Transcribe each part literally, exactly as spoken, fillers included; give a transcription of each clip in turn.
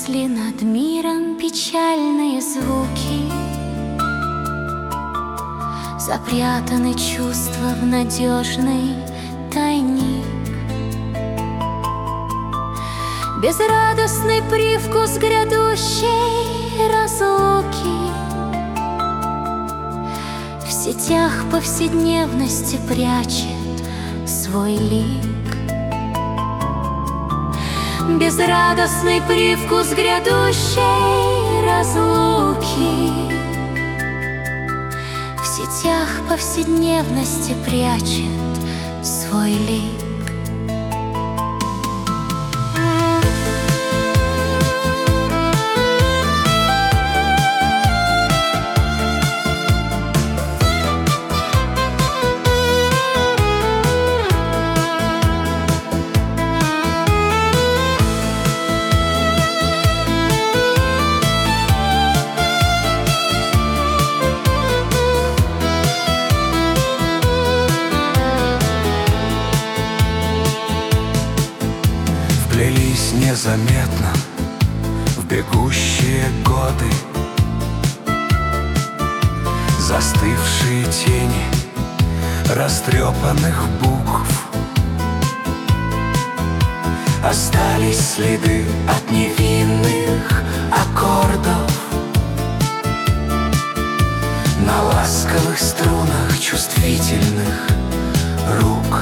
Нависли над миром печальные звуки, запрятаны чувства в надежный тайник. Безрадостный привкус грядущей разлуки в сетях повседневности прячет свой лик. Безрадостный привкус грядущей разлуки в сетях повседневности прячет свой лик. Вплелись незаметно в бегущие годы застывшие тени растрепанных букв. Остались следы от невинных аккордов на ласковых струнах чувствительных рук.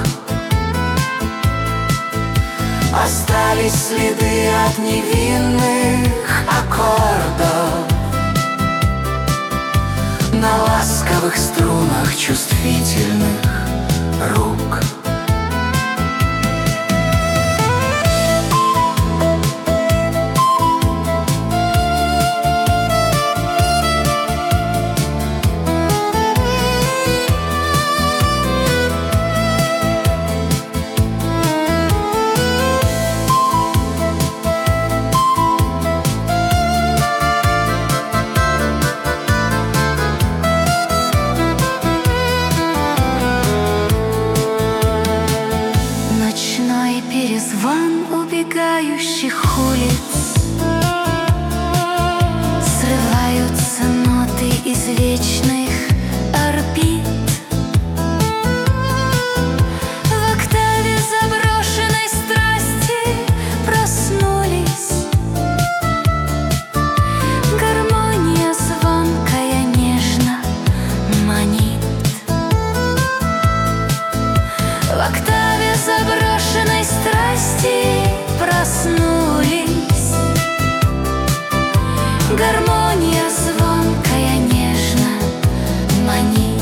Остались следы от невинных аккордов на ласковых струнах чувствительных рук. Перезвон убегающих улиц, срываются ноты из вечных орбит. В октаве заброшенной страсти проснулись. Гармония звонкая нежно манит. В октаве заброшенной страсти проснулись. Гармония звонкая нежно манит.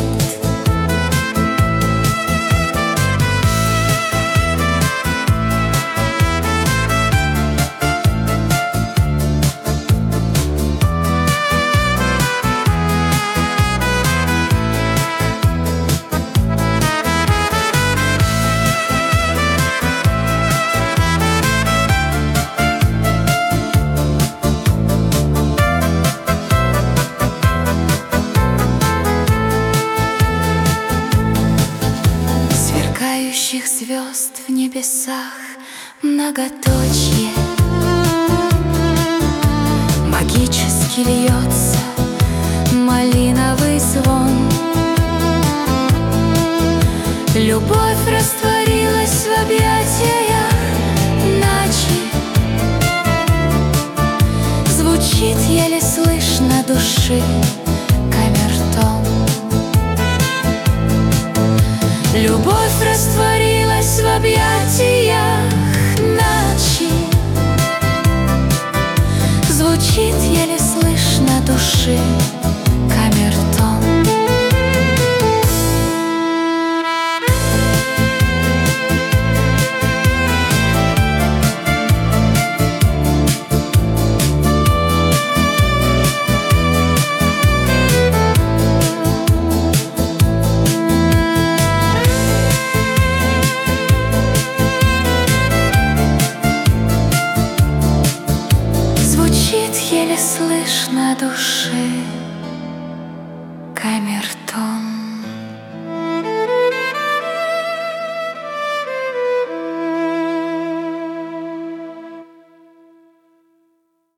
Звезд в небесах многоточье, магически льется малиновый звон. Любовь растворилась в объятиях ночи, звучит еле слышно души камертон. Любовь растворилась в объятиях ночи, звучит еле слышно души камертон. Еле слышно души камертон.